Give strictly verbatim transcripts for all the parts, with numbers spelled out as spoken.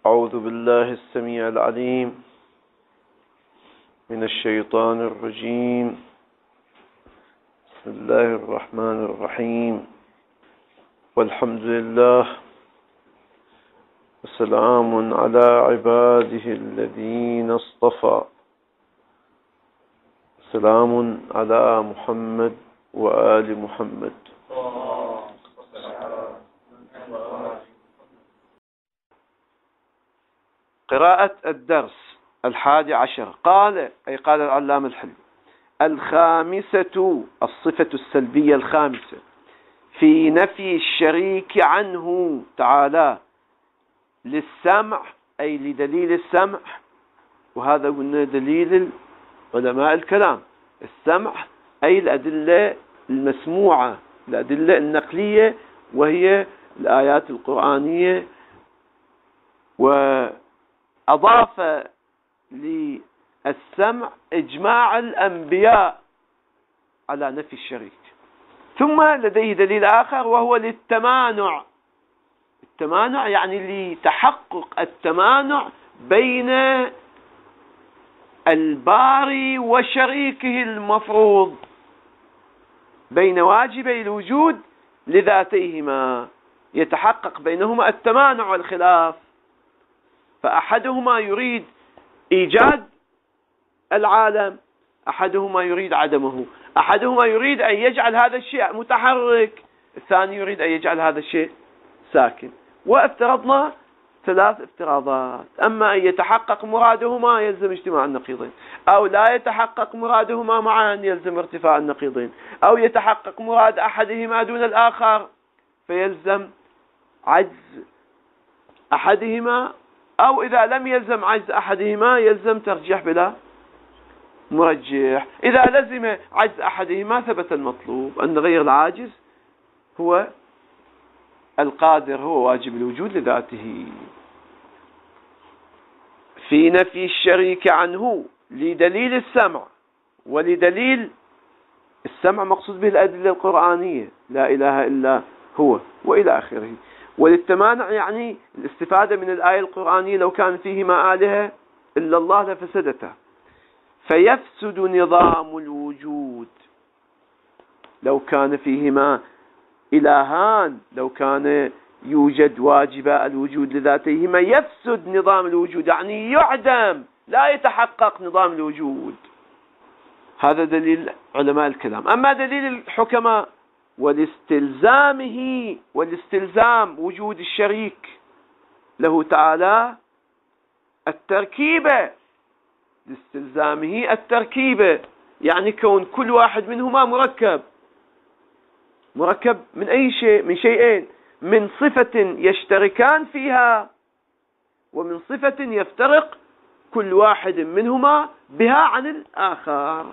أعوذ بالله السميع العليم من الشيطان الرجيم. بسم الله الرحمن الرحيم، والحمد لله، وسلام على عباده الذين اصطفى. سلام على محمد وآل محمد. قراءة الدرس الحادي عشر. قال أي قال العلامة الحلي: الخامسة الصفة السلبية الخامسة في نفي الشريك عنه تعالى للسمع، أي لدليل السمع، وهذا قلنا دليل علماء الكلام. السمع أي الأدلة المسموعة، الأدلة النقلية، وهي الآيات القرآنية. وأضاف للسمع إجماع الأنبياء على نفي الشريك. ثم لديه دليل آخر وهو للتمانع. التمانع يعني لتحقق التمانع بين الباري وشريكه المفروض، بين واجبي الوجود لذاتيهما، يتحقق بينهما التمانع والخلاف. فأحدهما يريد إيجاد العالم، أحدهما يريد عدمه، أحدهما يريد أن يجعل هذا الشيء متحرك، الثاني يريد أن يجعل هذا الشيء ساكن. وافترضنا ثلاث افتراضات: أما أن يتحقق مرادهما يلزم اجتماع النقيضين، أو لا يتحقق مرادهما معا يلزم ارتفاع النقيضين، أو يتحقق مراد أحدهما دون الآخر فيلزم عجز أحدهما، أو إذا لم يلزم عجز أحدهما يلزم ترجيح بلا مرجح. إذا لزم عجز أحدهما ثبت المطلوب أن غير العاجز هو القادر، هو واجب الوجود لذاته. في نفي الشريك عنه لدليل السمع، ولدليل السمع مقصود به الأدلة القرآنية، لا إله إلا هو وإلى آخره. وللتمانع يعني الاستفادة من الآية القرآنية: لو كان فيهما آلهة إلا الله لفسدتا، فيفسد نظام الوجود. لو كان فيهما إلهان، لو كان يوجد واجباء الوجود لذاتهما يفسد نظام الوجود، يعني يعدم، لا يتحقق نظام الوجود. هذا دليل علماء الكلام. أما دليل الحكماء: ولاستلزامه والاستلزام وجود الشريك له تعالى التركيبة، لاستلزامه التركيبة يعني كون كل واحد منهما مركب. مركب من أي شيء؟ من شيئين: من صفة يشتركان فيها، ومن صفة يفترق كل واحد منهما بها عن الآخر.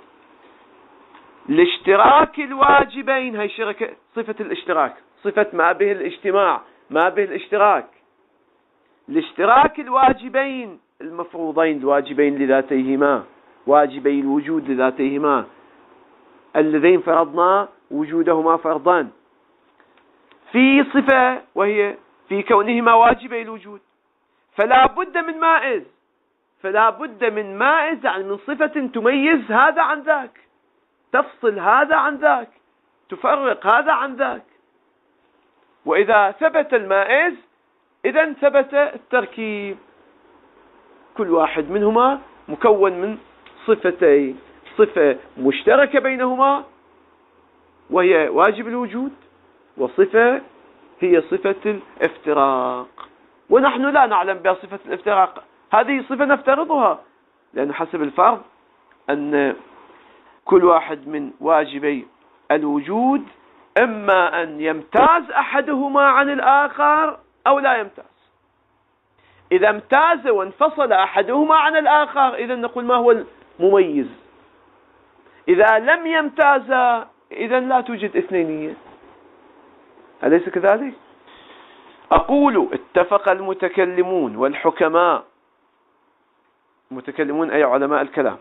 الاشتراك الواجبين، هي شركة صفة الاشتراك، صفة ما به الاجتماع، ما به الاشتراك. الاشتراك الواجبين المفروضين، الواجبين لذاتيهما، واجبي الوجود لذاتيهما، اللذين فرضنا وجودهما فرضان في صفة، وهي في كونهما واجبي الوجود. فلا بد من مائز، فلا بد من مائز يعني من صفة تميز هذا عن ذاك، تفصل هذا عن ذاك، تفرق هذا عن ذاك. وإذا ثبت المائز إذن ثبت التركيب، كل واحد منهما مكون من صفتين: صفة مشتركة بينهما وهي واجب الوجود، وصفة هي صفة الافتراق. ونحن لا نعلم بصفة الافتراق، هذه صفة نفترضها، لأن حسب الفرض أن كل واحد من واجبي الوجود إما أن يمتاز أحدهما عن الآخر أو لا يمتاز. إذا امتاز وانفصل أحدهما عن الآخر إذن نقول ما هو المميز. إذا لم يمتاز إذن لا توجد اثنينية، أليس كذلك؟ أقول: اتفق المتكلمون والحكماء، المتكلمون أي علماء الكلام.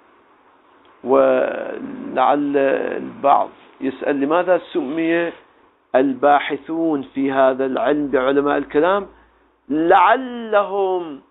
ولعل البعض يسأل: لماذا سمي الباحثون في هذا العلم بعلماء الكلام؟ لعلهم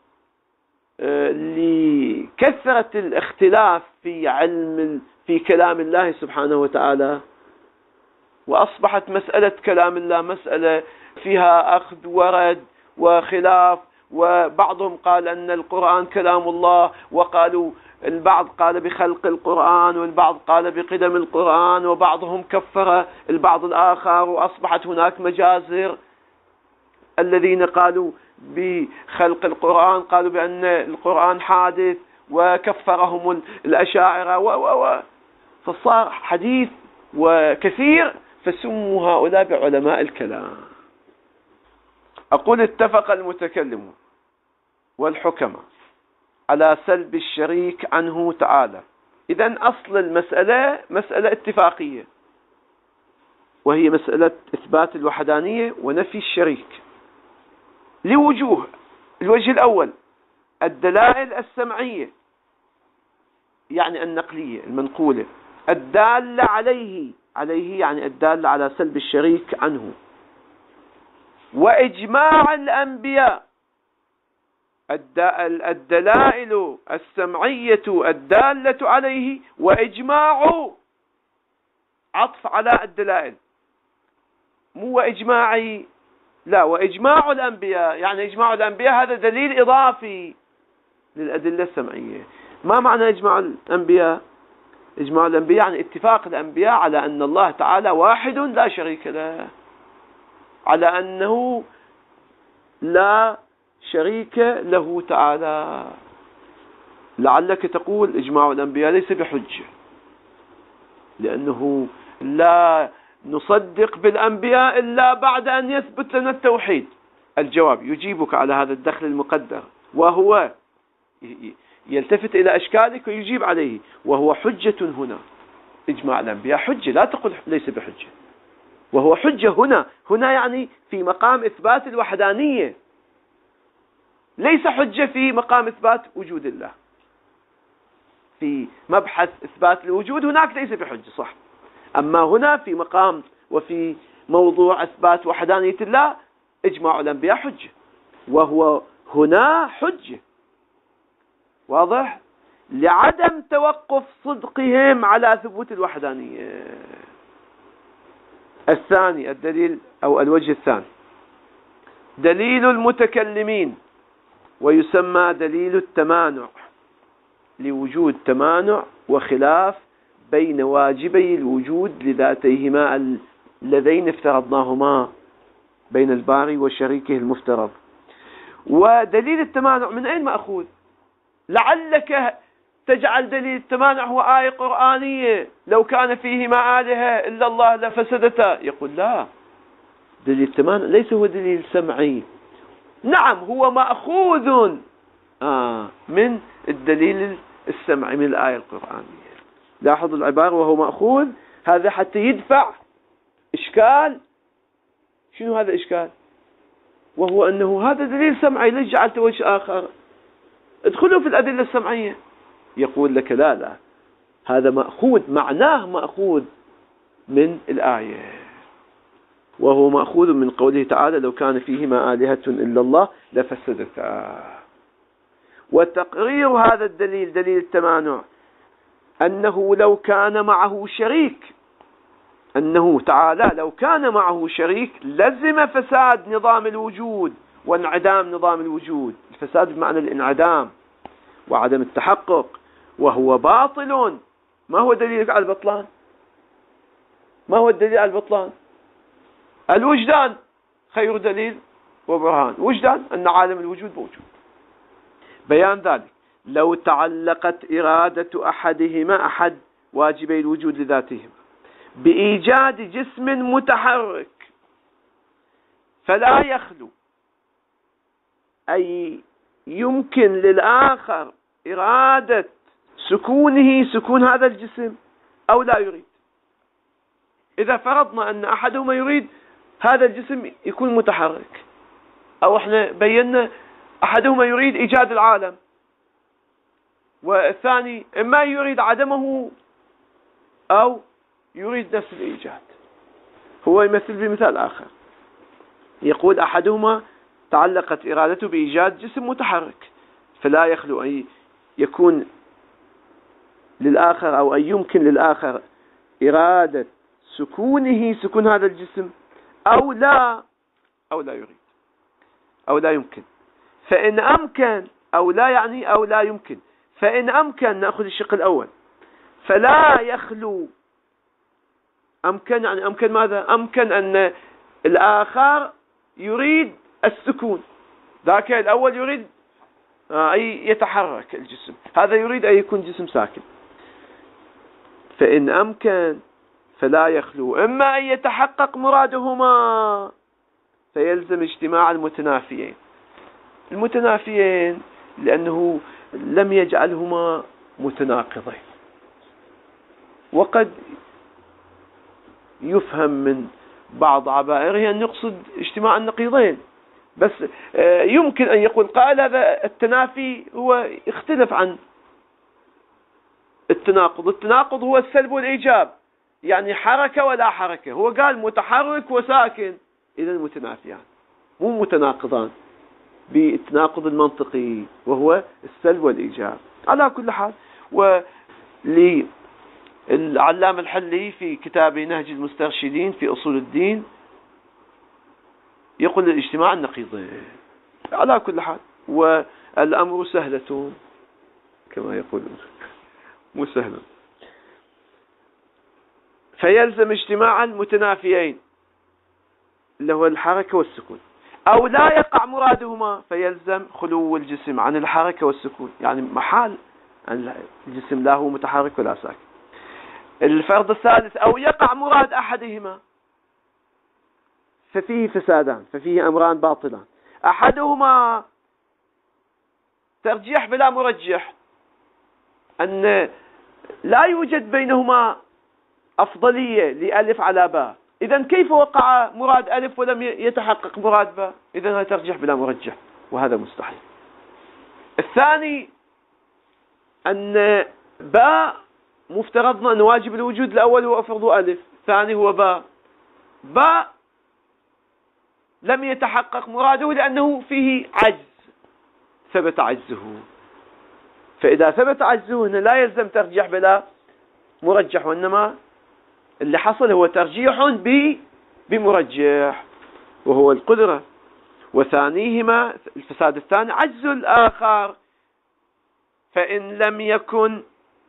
لكثرة الاختلاف في علم في كلام الله سبحانه وتعالى، وأصبحت مسألة كلام الله مسألة فيها أخذ ورد وخلاف، وبعضهم قال أن القرآن كلام الله، وقالوا البعض قال بخلق القرآن، والبعض قال بقدم القرآن، وبعضهم كفر البعض الآخر، وأصبحت هناك مجازر. الذين قالوا بخلق القرآن قالوا بأن القرآن حادث، وكفرهم الأشاعرة و و و فصار حديث وكثير، فسموا هؤلاء بعلماء الكلام. أقول اتفق المتكلمون والحكماء على سلب الشريك عنه تعالى. إذن أصل المسألة مسألة اتفاقية، وهي مسألة إثبات الوحدانية ونفي الشريك لوجوه. الوجه الأول الدلائل السمعية، يعني النقلية المنقولة، الدالة عليه عليه يعني الدالة على سلب الشريك عنه، وإجماع الأنبياء. الدلائل السمعية الدالة عليه، وإجماع عطف على الدلائل، مو إجماعي، لا، وإجماع الأنبياء، يعني إجماع الأنبياء هذا دليل إضافي للأدلة السمعية. ما معنى إجماع الأنبياء؟ إجماع الأنبياء يعني اتفاق الأنبياء على أن الله تعالى واحد لا شريك له، على أنه لا شريك له تعالى. لعلك تقول إجماع الأنبياء ليس بحجة، لأنه لا نصدق بالأنبياء إلا بعد أن يثبت لنا التوحيد. الجواب يجيبك على هذا الدخل المقدر، وهو يلتفت إلى أشكالك ويجيب عليه، وهو حجة هنا. إجماع الأنبياء حجة، لا تقل ليس بحجة، وهو حجة هنا. هنا يعني في مقام إثبات الوحدانية، ليس حجة في مقام إثبات وجود الله. في مبحث إثبات الوجود هناك ليس بحجة، صح، أما هنا في مقام وفي موضوع إثبات وحدانية الله إجماع الأنبياء حجة، وهو هنا حجة، واضح، لعدم توقف صدقهم على ثبوت الوحدانية. الثاني الدليل أو الوجه الثاني دليل المتكلمين، ويسمى دليل التمانع، لوجود تمانع وخلاف بين واجبي الوجود لذاتيهما اللذين افترضناهما بين الباري وشريكه المفترض. ودليل التمانع من أين مأخوذ؟ لعلك تجعل دليل التمانع هو آية قرآنية، لو كان فيهما آلهة إلا الله لفسدتا. يقول لا، دليل التمانع ليس هو دليل سمعي، نعم هو مأخوذ آه من الدليل السمعي من الآية القرآنية. لاحظوا العبارة وهو مأخوذ، هذا حتى يدفع إشكال. شنو هذا إشكال؟ وهو أنه هذا دليل سمعي، ليش جعلت وجه آخر؟ ادخلوا في الأدلة السمعية. يقول لك لا لا، هذا مأخوذ، معناه مأخوذ من الآية، وهو مأخوذ من قوله تعالى لو كان فيهما آلهة إلا الله لفسدتا. وتقرير هذا الدليل دليل التمانع أنه لو كان معه شريك، أنه تعالى لو كان معه شريك لزم فساد نظام الوجود وانعدام نظام الوجود. الفساد بمعنى الانعدام وعدم التحقق، وهو باطل. ما هو دليلك على البطلان؟ ما هو الدليل على البطلان؟ الوجدان خير دليل وبرهان. وجدان أن عالم الوجود موجود. بيان ذلك لو تعلقت إرادة أحدهما أحد واجبي الوجود لذاتهما بإيجاد جسم متحرك، فلا يخلو أي يمكن للآخر إرادة سكونه سكون هذا الجسم أو لا يريد. إذا فرضنا أن أحدهما يريد هذا الجسم يكون متحرك، أو احنا بينا أحدهما يريد إيجاد العالم، والثاني إما يريد عدمه أو يريد نفس الإيجاد. هو يمثل بمثال آخر، يقول أحدهما تعلقت إرادته بإيجاد جسم متحرك، فلا يخلو أن يكون للآخر أو أن يمكن للآخر إرادة سكونه، سكون هذا الجسم، أو لا أو لا يريد أو لا يمكن. فإن أمكن أو لا يعني أو لا يمكن. فإن أمكن نأخذ الشق الأول، فلا يخلو. أمكن يعني أمكن ماذا؟ أمكن أن الآخر يريد السكون، ذاك الأول يريد أن يتحرك الجسم، هذا يريد أن يكون جسم ساكن. فإن أمكن فلا يخلو، إما أن يتحقق مرادهما فيلزم اجتماع المتنافيين. المتنافيين لأنه لم يجعلهما متناقضين، وقد يفهم من بعض عبائره أن يقصد اجتماع النقيضين، بس يمكن أن يقول قائل هذا التنافي هو يختلف عن التناقض. التناقض هو السلب والإيجاب، يعني حركة ولا حركة. هو قال متحرك وساكن، إذا متنافيان مو متناقضان بالتناقض المنطقي وهو السلب والإيجاب. على كل حال، وللعلامة الحلي في كتابه نهج المسترشدين في أصول الدين يقول الاجتماع النقيضين. على كل حال، والأمر سهلة كما يقولون، مو سهل. فيلزم اجتماع المتنافيين اللي هو الحركة والسكون، أو لا يقع مرادهما فيلزم خلو الجسم عن الحركة والسكون، يعني محال الجسم لا هو متحرك ولا ساكن. الفرض الثالث، أو يقع مراد أحدهما ففيه فسادان، ففيه أمران باطلان. أحدهما ترجيح بلا مرجح، أن لا يوجد بينهما أفضلية لألف على باء، إذن كيف وقع مراد ألف ولم يتحقق مراد باء؟ إذن هذا ترجيح بلا مرجح، وهذا مستحيل. الثاني أن باء مفترضنا أن واجب الوجود الأول هو فرض ألف، الثاني هو باء. باء لم يتحقق مراده لأنه فيه عجز، ثبت عجزه. فإذا ثبت عجزه هنا لا يلزم ترجيح بلا مرجح، وإنما اللي حصل هو ترجيح بمرجح وهو القدرة. وثانيهما الفساد الثاني عجز الآخر، فإن لم يكن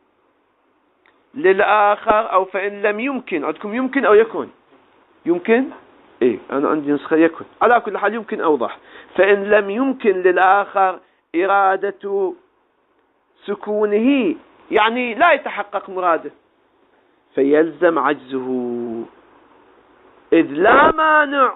للآخر أو فإن لم يمكن. عندكم يمكن أو يكون؟ يمكن؟ إيه، أنا عندي نسخة يكون. على كل حال يمكن أوضح. فإن لم يمكن للآخر إرادة سكونه، يعني لا يتحقق مراده، فيلزم عجزه، إذ لا مانع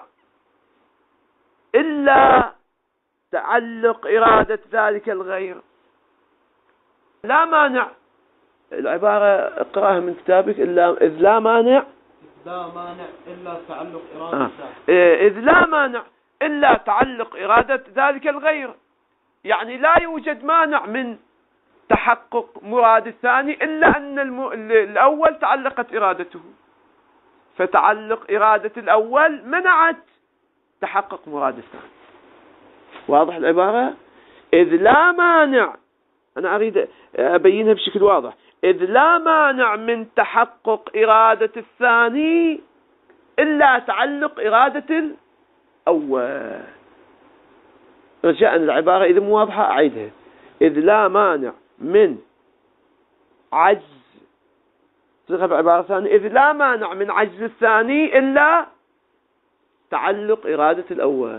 إلا تعلق إرادة ذلك الغير. لا مانع، العبارة اقرأها من كتابك، إلا إذ لا مانع لا مانع إلا تعلق إرادة آه. إذ لا مانع إلا تعلق إرادة ذلك الغير، يعني لا يوجد مانع من تحقق مراد الثاني إلا أن الم... الأول تعلقت إرادته، فتعلق إرادة الأول منعت تحقق مراد الثاني. واضح العبارة؟ إذ لا مانع، أنا أريد أبينها بشكل واضح، إذ لا مانع من تحقق إرادة الثاني إلا تعلق إرادة الأول. رجاء العبارة إذا مو واضحة أعيدها. إذ لا مانع من عجز، صيغة بعبارة ثانية، إذ لا مانع من عجز الثاني إلا تعلق إرادة الأول،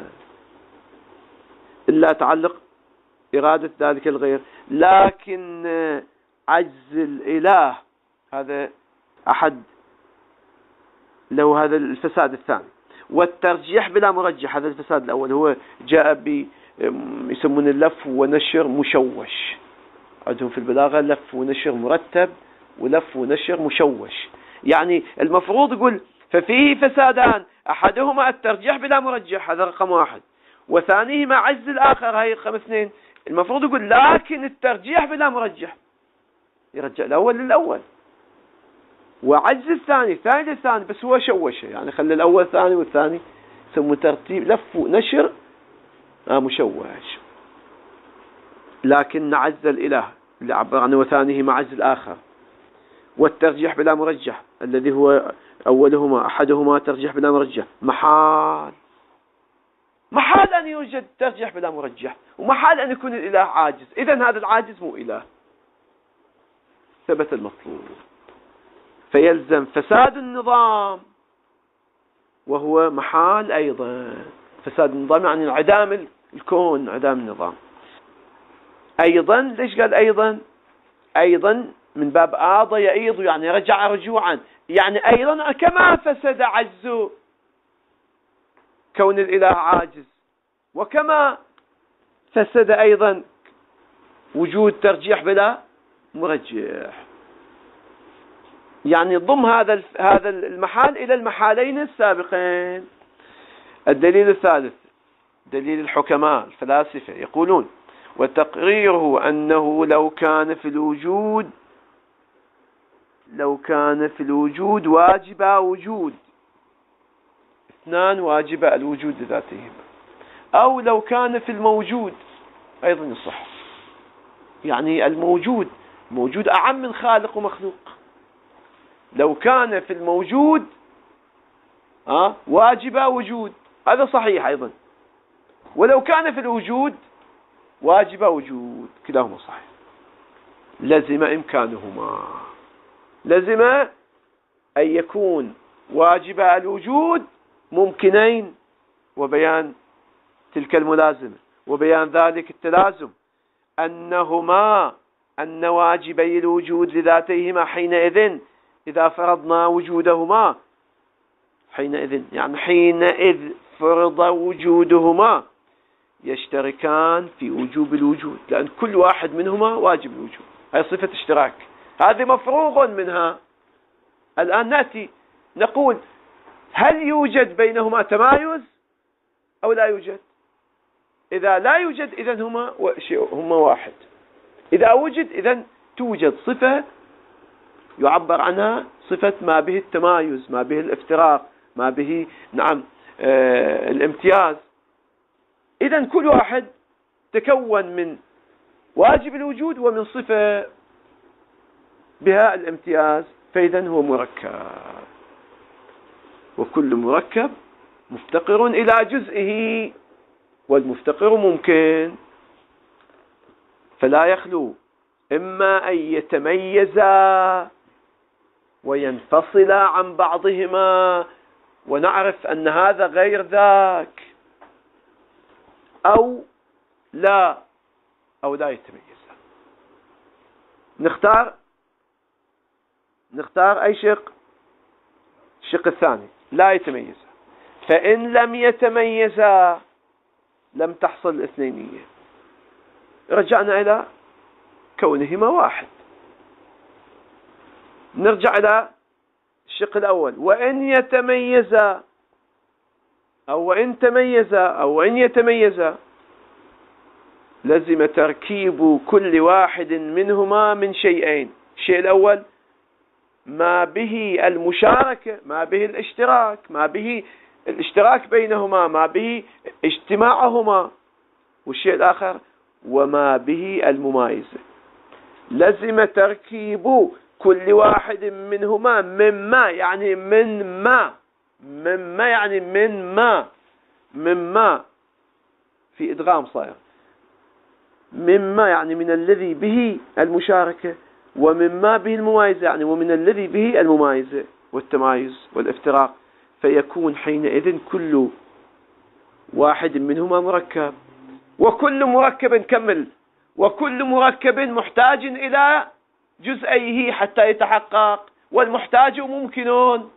إلا تعلق إرادة ذلك الغير. لكن عجز الإله هذا أحد له هذا الفساد الثاني، والترجيح بلا مرجح هذا الفساد الأول. هو جاء ب يسمون اللف ونشر مشوش، عندهم في البلاغة لف ونشر مرتب ولف ونشر مشوش. يعني المفروض يقول ففيه فسادان، أحدهما الترجيح بلا مرجح، هذا رقم واحد، وثانيهما عجز الآخر، هاي رقم اثنين. المفروض يقول لكن الترجيح بلا مرجح، يرجع الأول للأول، وعجز الثاني الثاني للثاني، بس هو شوشه، يعني خلي الأول ثاني والثاني، يسموه ترتيب لف ونشر آه مشوش. لكن نعز الإله اللي عبر عنه وثانيه معز الآخر، والترجيح بلا مرجح الذي هو أولهما أحدهما ترجيح بلا مرجح محال محال أن يوجد ترجيح بلا مرجح، ومحال أن يكون الإله عاجز. إذن هذا العاجز مو إله، ثبت المطلوب. فيلزم فساد النظام، وهو محال أيضا. فساد النظام يعني انعدام الكون، انعدام النظام. أيضا ليش قال أيضا؟ أيضا من باب آض يعيض، يعني رجع رجوعا، يعني أيضا كما فسد عجز كون الإله عاجز، وكما فسد أيضا وجود ترجيح بلا مرجح. يعني ضم هذا هذا المحال إلى المحالين السابقين. الدليل الثالث دليل الحكماء الفلاسفة، يقولون وتقريره أنه لو كان في الوجود لو كان في الوجود واجب وجود، اثنان واجب الوجود لذاتهما، أو لو كان في الموجود أيضا يصح. يعني الموجود موجود أعم من خالق ومخلوق. لو كان في الموجود آه واجب وجود، هذا صحيح أيضا. ولو كان في الوجود واجب وجود، كلاهما صحيح. لزم إمكانهما، لزم أن يكون واجب الوجود ممكنين، وبيان تلك الملازمة وبيان ذلك التلازم أنهما أن واجبي الوجود لذاتيهما حينئذ إذا فرضنا وجودهما، حينئذ يعني حينئذ فرض وجودهما يشتركان في وجوب الوجود، لأن كل واحد منهما واجب الوجود. هي صفة اشتراك، هذه مفروغ منها. الآن نأتي نقول هل يوجد بينهما تمايز أو لا يوجد؟ إذا لا يوجد إذن هما هما واحد. إذا وجد إذن توجد صفة يعبر عنها صفة ما به التمايز، ما به الافتراق، ما به نعم آه الامتياز. إذن كل واحد تكون من واجب الوجود ومن صفة بها الامتياز، فإذن هو مركب، وكل مركب مفتقر إلى جزئه، والمفتقر ممكن، فلا يخلو إما أن يتميزا وينفصلا عن بعضهما ونعرف أن هذا غير ذاك، أو لا أو لا يتميزا. نختار نختار أي شق؟ الشق الثاني لا يتميزا. فإن لم يتميزا لم تحصل الاثنينية، رجعنا إلى كونهما واحد. نرجع إلى الشق الأول، وإن يتميزا أو وإن تميزا أو وإن يتميزا لزم تركيب كل واحد منهما من شيئين. الشيء الأول ما به المشاركة، ما به الاشتراك، ما به الاشتراك بينهما، ما به اجتماعهما. والشيء الآخر وما به الممايزة. لزم تركيب كل واحد منهما مما يعني من ما مما يعني من ما مما في إدغام صاير، مما يعني من الذي به المشاركة، ومما به الممايزة يعني ومن الذي به الممايزة والتمايز والافتراق. فيكون حينئذ كل واحد منهما مركب، وكل مركب كمل وكل مركب محتاج إلى جزئيه حتى يتحقق، والمحتاج ممكنون.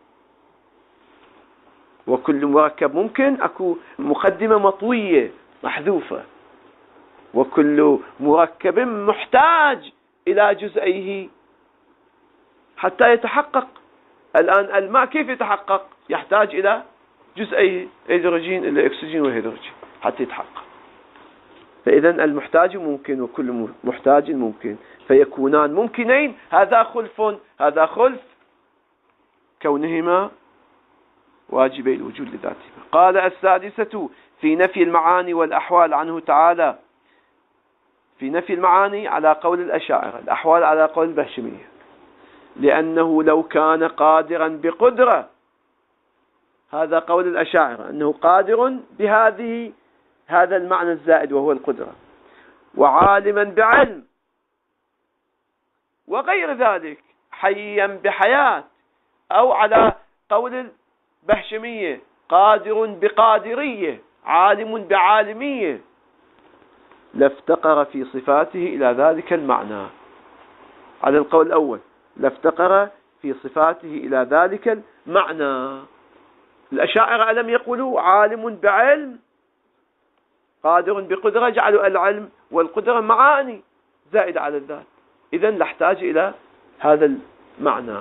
وكل مركب ممكن أكو مقدمة مطوية محذوفة، وكل مركب محتاج إلى جزئيه حتى يتحقق. الآن الماء كيف يتحقق؟ يحتاج إلى جزئيه، هيدروجين إلى أكسجين وهيدروجين حتى يتحقق. فإذا المحتاج ممكن وكل محتاج ممكن، فيكونان ممكنين. هذا خلف هذا خلف كونهما واجبي الوجود لذاتهما. قال السادسة في نفي المعاني والأحوال عنه تعالى، في نفي المعاني على قول الأشاعرة، الأحوال على قول البهشمية، لأنه لو كان قادرا بقدرة، هذا قول الأشاعرة أنه قادر بهذه هذا المعنى الزائد وهو القدرة، وعالما بعلم وغير ذلك، حيا بحياة، أو على قول البهشمية قادر بقادرية، عالم بعالمية، لافتقر في صفاته إلى ذلك المعنى. على القول الأول لافتقر في صفاته إلى ذلك المعنى. الأشاعرة ألم يقولوا عالم بعلم قادر بقدرة، جعلوا العلم والقدرة معاني زائدة على الذات، إذن لاحتاج إلى هذا المعنى.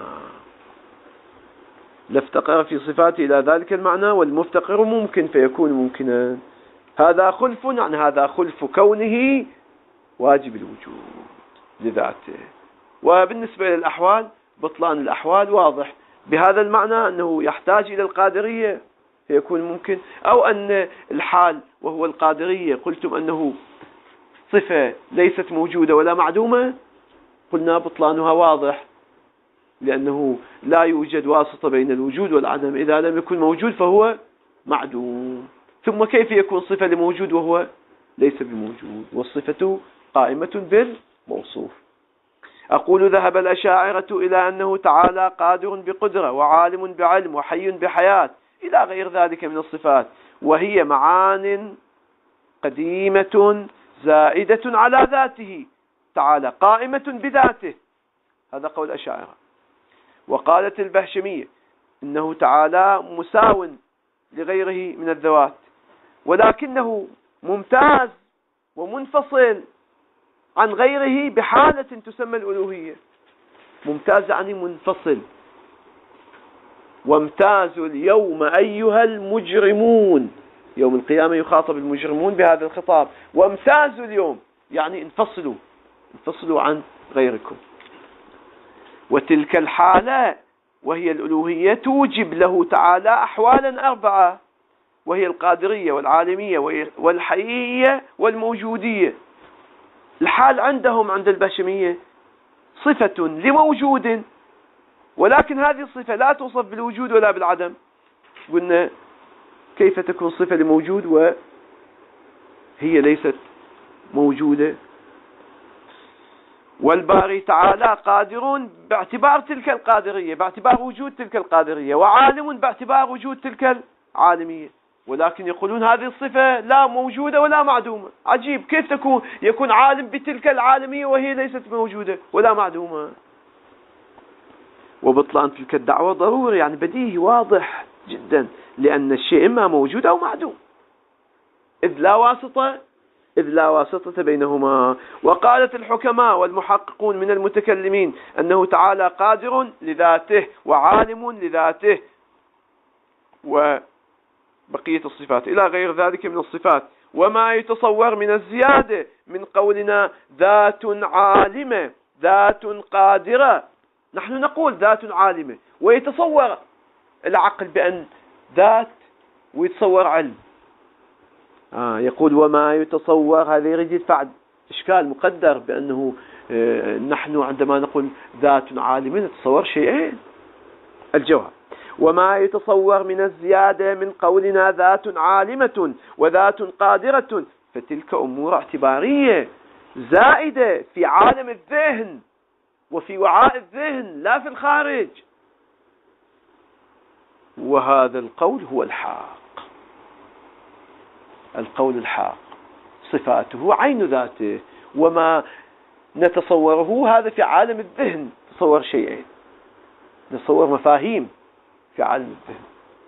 لافتقر في صفاته إلى ذلك المعنى، والمفتقر ممكن فيكون ممكنا. هذا خلف عن هذا خلف كونه واجب الوجود لذاته. وبالنسبة للأحوال بطلان الأحوال واضح بهذا المعنى أنه يحتاج إلى القادرية فيكون ممكن، أو أن الحال وهو القادرية قلتم أنه صفة ليست موجودة ولا معدومة، قلنا بطلانها واضح لأنه لا يوجد واسطة بين الوجود والعدم، إذا لم يكن موجود فهو معدوم. ثم كيف يكون صفة لموجود وهو ليس بموجود؟ والصفة قائمة بالموصوف. أقول ذهب الأشاعرة إلى أنه تعالى قادر بقدرة وعالم بعلم وحي بحياة إلى غير ذلك من الصفات، وهي معان قديمة زائدة على ذاته تعالى قائمة بذاته. هذا قول الأشاعرة. وقالت البهشمية إنه تعالى مساو لغيره من الذوات، ولكنه ممتاز ومنفصل عن غيره بحالة تسمى الألوهية. ممتاز يعني منفصل. وامتازوا اليوم أيها المجرمون، يوم القيامة يخاطب المجرمون بهذا الخطاب. وامتازوا اليوم يعني انفصلوا انفصلوا عن غيركم. وتلك الحالة وهي الألوهية توجب له تعالى أحوالا أربعة، وهي القادرية والعالمية والحيية والموجودية. الحال عندهم عند البهشمية صفة لموجود، ولكن هذه الصفة لا توصف بالوجود ولا بالعدم. قلنا كيف تكون صفة لموجود وهي ليست موجودة؟ والباري تعالى قادر باعتبار تلك القادرية، باعتبار وجود تلك القادرية، وعالم باعتبار وجود تلك العالمية، ولكن يقولون هذه الصفة لا موجودة ولا معدومة. عجيب، كيف تكون يكون عالم بتلك العالمية وهي ليست موجودة ولا معدومة؟ وبطلان تلك الدعوة ضروري، يعني بديهي واضح جدا، لأن الشيء إما موجود أو معدوم، إذ لا واسطة إذ لا واسطة بينهما. وقالت الحكماء والمحققون من المتكلمين أنه تعالى قادر لذاته وعالم لذاته وبقية الصفات إلى غير ذلك من الصفات، وما يتصور من الزيادة من قولنا ذات عالمة ذات قادرة. نحن نقول ذات عالمة، ويتصور العقل بأن ذات ويتصور علم. آه يقول وما يتصور، هذا يريد يدفع إشكال مقدر بأنه آه نحن عندما نقول ذات عالمة نتصور شيئين. الجواب وما يتصور من الزيادة من قولنا ذات عالمة وذات قادرة فتلك أمور اعتبارية زائدة في عالم الذهن وفي وعاء الذهن لا في الخارج. وهذا القول هو الحق، القول الحق. صفاته عين ذاته، وما نتصوره هذا في عالم الذهن. تصور شيئين، نتصور مفاهيم في عالم الذهن،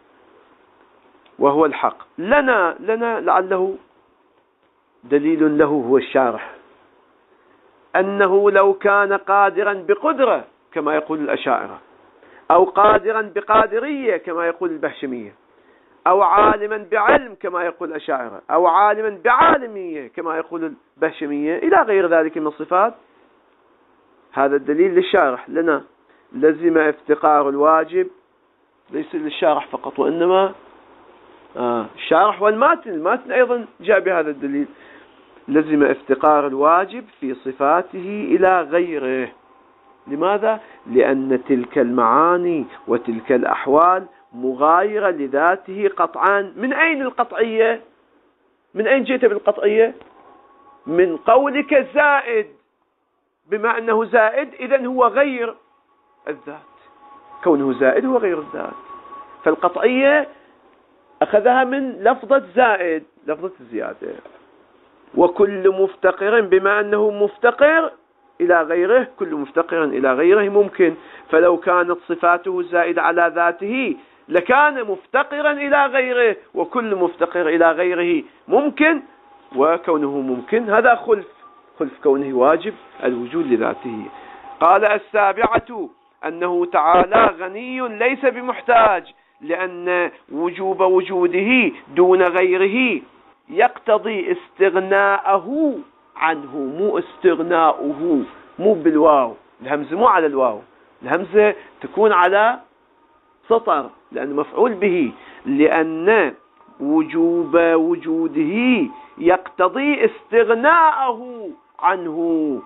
وهو الحق. لنا لنا لعله دليل له هو الشارح، أنه لو كان قادرا بقدرة كما يقول الأشاعرة، أو قادرا بقادرية كما يقول البهشمية، أو عالما بعلم كما يقول الأشاعرة، أو عالما بعالمية كما يقول البهشمية إلى غير ذلك من الصفات، هذا الدليل للشارح. لنا لزم افتقار الواجب ليس للشارح فقط، وإنما آه الشارح والماتن، الماتن أيضا جاء بهذا الدليل. لزم افتقار الواجب في صفاته إلى غيره. لماذا؟ لأن تلك المعاني وتلك الأحوال مغايرة لذاته قطعا. من أين القطعية؟ من أين جئت بالقطعية؟ من قولك زائد، بما أنه زائد إذن هو غير الذات، كونه زائد هو غير الذات. فالقطعية أخذها من لفظة زائد، لفظة الزيادة. وكل مفتقر، بما أنه مفتقر إلى غيره، كل مفتقر إلى غيره ممكن. فلو كانت صفاته زائدة على ذاته لكان مفتقرا إلى غيره، وكل مفتقر إلى غيره ممكن، وكونه ممكن هذا خلف خلف كونه واجب الوجود لذاته. قال السابعة أنه تعالى غني ليس بمحتاج، لأن وجوب وجوده دون غيره يقتضي استغناءه عنه، مو استغناؤه، مو بالواو، الهمزة مو على الواو، الهمزة تكون على سطر لأنه مفعول به. لأن وجوب وجوده يقتضي استغناءه عنه،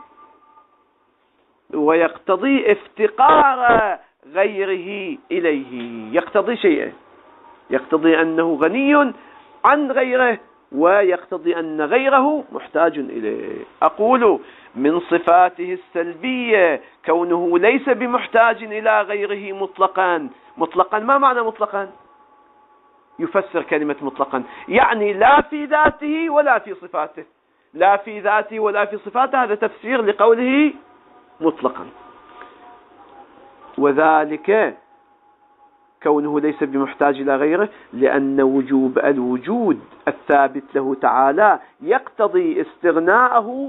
ويقتضي افتقار غيره إليه. يقتضي شيئا، يقتضي أنه غني عن غيره، ويقتضي أن غيره محتاج إليه. أقول من صفاته السلبية كونه ليس بمحتاج إلى غيره مطلقا. مطلقا ما معنى مطلقا؟ يفسر كلمة مطلقا يعني لا في ذاته ولا في صفاته، لا في ذاته ولا في صفاته، هذا تفسير لقوله مطلقا. وذلك كونه ليس بمحتاج إلى غيره لأن وجوب الوجود الثابت له تعالى يقتضي استغناءه.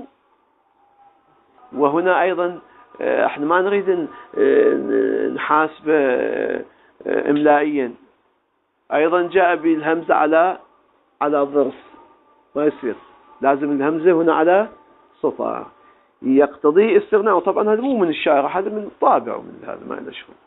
وهنا أيضا احنا ما نريد نحاسب إملائيا، أيضا جاء بالهمزة على على ظرف، ما يصير، لازم الهمزة هنا على سطر. يقتضي استغناء، طبعا هذا مو من الشاعر، هذا من طابع ومن هذا ما لنا شغل.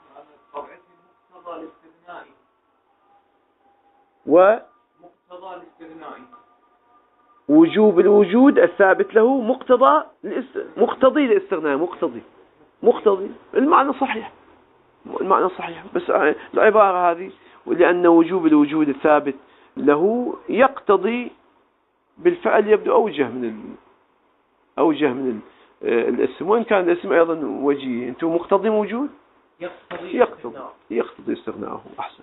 ومقتضى الاستغناء وجوب الوجود الثابت له مقتضى مقتضي الاستغناء، مقتضي مقتضي المعنى صحيح، المعنى صحيح، بس العبارة هذه ولأن وجوب الوجود الثابت له يقتضي بالفعل يبدو أوجه من ال... أوجه من ال... الاسم، وإن كان الاسم أيضا وجيه. أنتم مقتضي موجود يقتضي يقتضي, يقتضي استغناءه. أحسن،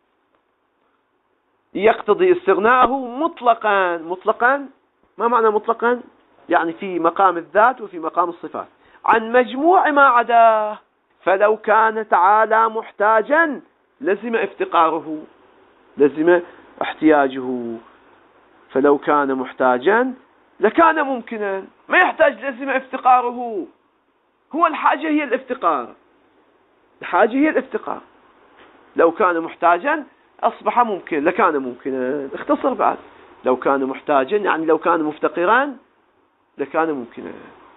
يقتضي استغناءه مطلقا. مطلقا ما معنى مطلقا؟ يعني في مقام الذات وفي مقام الصفات عن مجموع ما عداه. فلو كان تعالى محتاجا لزم افتقاره، لزم احتياجه. فلو كان محتاجا لكان ممكنا، ما يحتاج لزم افتقاره. هو الحاجة هي الافتقار، الحاجة هي الافتقار. لو كان محتاجا أصبح ممكن، لكان ممكنا. اختصر بعد، لو كان محتاجا يعني لو كان مفتقرا لكان ممكنا،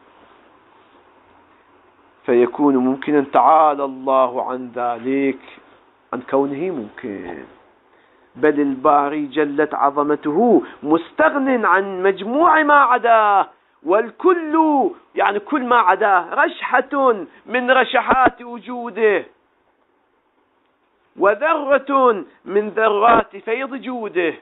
فيكون ممكنا. تعالى الله عن ذلك، عن كونه ممكن. بل الباري جلت عظمته مستغن عن مجموع ما عداه، والكل يعني كل ما عداه رشحة من رشحات وجوده، وذرة من ذرات فيض جوده.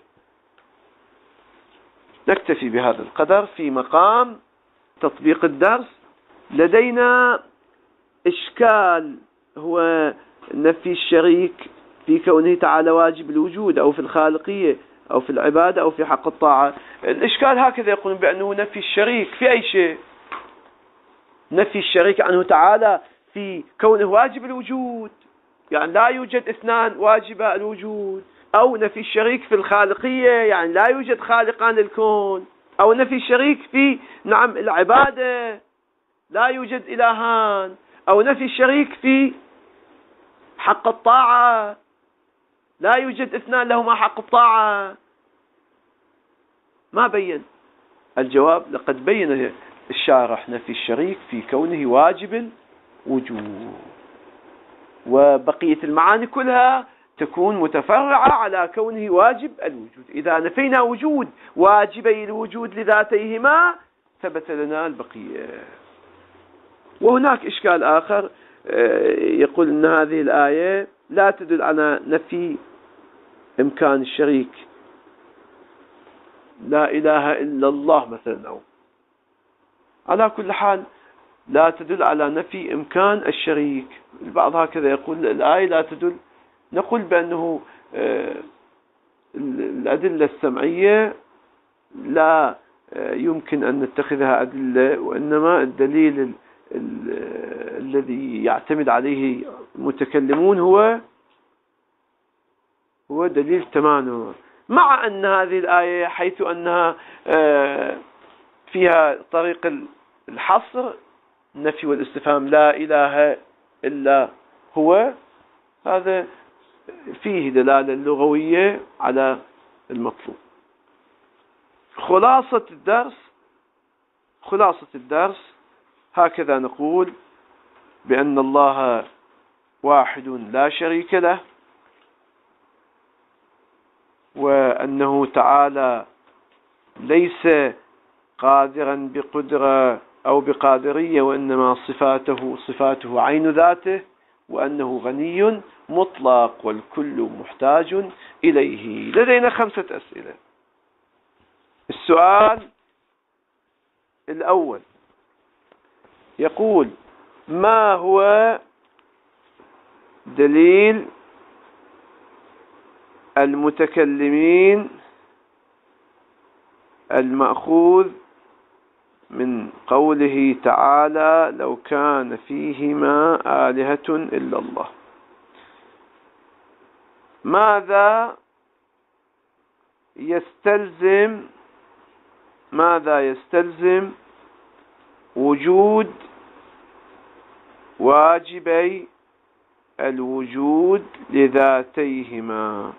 نكتفي بهذا القدر في مقام تطبيق الدرس. لدينا إشكال هو نفي الشريك في كونه تعالى واجب الوجود، أو في الخالقية، أو في العبادة، أو في حق الطاعة. الإشكال هكذا يقولون بأنه نفي الشريك في أي شيء، نفي الشريك عنه تعالى في كونه واجب الوجود، يعني لا يوجد اثنان واجبا الوجود، أو نفي الشريك في الخالقية يعني لا يوجد خالقان للكون، أو نفي الشريك في نعم العبادة لا يوجد إلهان، أو نفي الشريك في حق الطاعة لا يوجد اثنان لهما حق الطاعة. ما بين الجواب. لقد بين الشارح نفي الشريك في كونه واجب الوجود، وبقية المعاني كلها تكون متفرعة على كونه واجب الوجود. إذا نفينا وجود واجبي الوجود لذاتيهما ثبت لنا البقية. وهناك إشكال آخر يقول أن هذه الآية لا تدل على نفي إمكان الشريك، لا إله إلا الله مثلا، أو على كل حال لا تدل على نفي إمكان الشريك. البعض هكذا يقول الآية لا تدل. نقول بأنه الأدلة السمعية لا يمكن أن نتخذها أدلة، وإنما الدليل الذي يعتمد عليه المتكلمون هو هو دليل تمانع. مع أن هذه الآية حيث أنها فيها طريق الحصر النفي والاستفهام لا إله إلا هو، هذا فيه دلالة لغوية على المطلوب. خلاصة الدرس خلاصة الدرس هكذا نقول بأن الله واحد لا شريك له، وأنه تعالى ليس قادرا بقدرة أو بقادرية، وإنما صفاته صفاته عين ذاته، وأنه غني مطلق والكل محتاج إليه. لدينا خمسة أسئلة. السؤال الأول يقول: ما هو دليل المتكلمين المأخوذ من قوله تعالى لو كان فيهما آلهة إلا الله؟ ماذا يستلزم ماذا يستلزم وجود واجبي الوجود لذاتيهما؟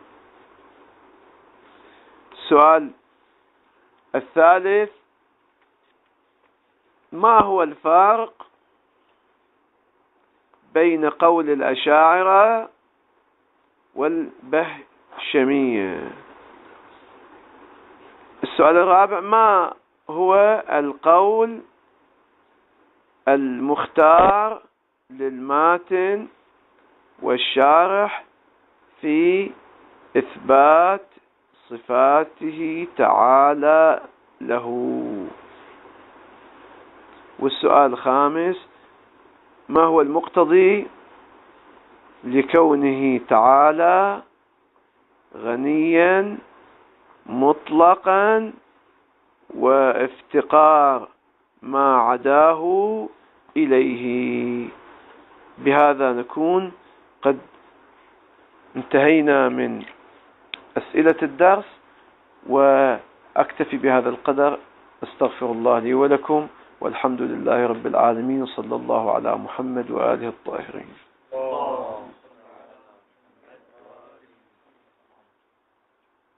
السؤال الثالث: ما هو الفارق بين قول الأشاعرة والبهشمية؟ السؤال الرابع: ما هو القول المختار للماتن والشارح في إثبات صفاته تعالى له؟ والسؤال الخامس: ما هو المقتضي لكونه تعالى غنيا مطلقا وافتقار ما عداه إليه؟ بهذا نكون قد انتهينا من أسئلة الدرس، وأكتفي بهذا القدر. أستغفر الله لي ولكم، والحمد لله رب العالمين، صلى الله على محمد وآله الطاهرين.